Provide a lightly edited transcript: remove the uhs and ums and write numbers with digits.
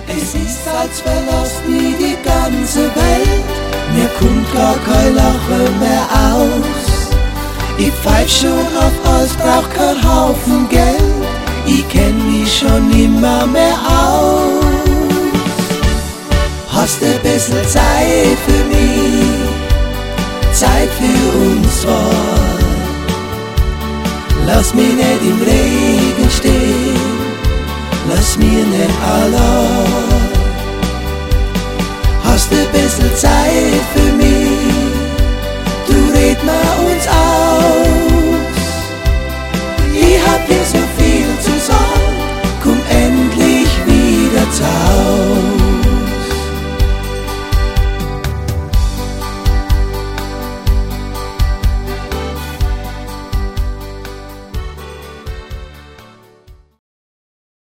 Es ist, als verlass nie die ganze Welt. Mir kommt gar kein Lachen mehr aus. Ich pfeif schon auf alles, brauch kein Haufen Geld. Ich kenn mich schon nimmer mehr aus. Hast ein bisschen Zeit für mich, Zeit für uns zwei. Lass mich nicht im Regen stehen, lass mich nicht allein. Hast ein bisschen Zeit